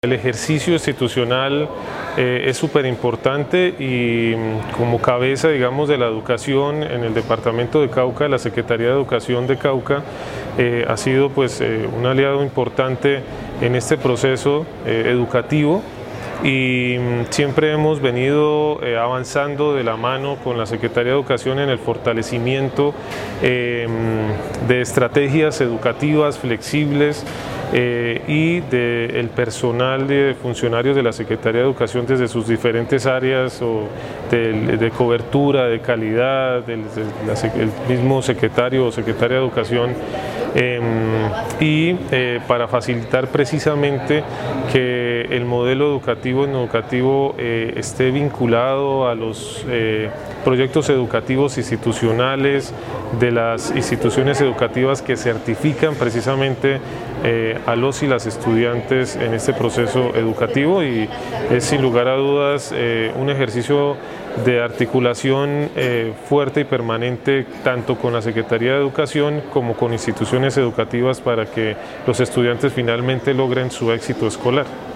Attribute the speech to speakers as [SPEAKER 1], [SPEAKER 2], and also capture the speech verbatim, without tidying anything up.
[SPEAKER 1] El ejercicio institucional eh, es súper importante y como cabeza, digamos, de la educación en el departamento de Cauca, la Secretaría de Educación de Cauca eh, ha sido pues eh, un aliado importante en este proceso eh, educativo y siempre hemos venido eh, avanzando de la mano con la Secretaría de Educación en el fortalecimiento eh, de estrategias educativas flexibles Eh, y del personal de funcionarios de la Secretaría de Educación desde sus diferentes áreas o de, de cobertura, de calidad, del, de la, el mismo secretario o secretaria de Educación eh, y eh, para facilitar precisamente que el modelo educativo en educativo eh, esté vinculado a los eh, proyectos educativos institucionales de las instituciones educativas que certifican precisamente eh, a los y las estudiantes en este proceso educativo, y es sin lugar a dudas eh, un ejercicio de articulación eh, fuerte y permanente tanto con la Secretaría de Educación como con instituciones educativas para que los estudiantes finalmente logren su éxito escolar.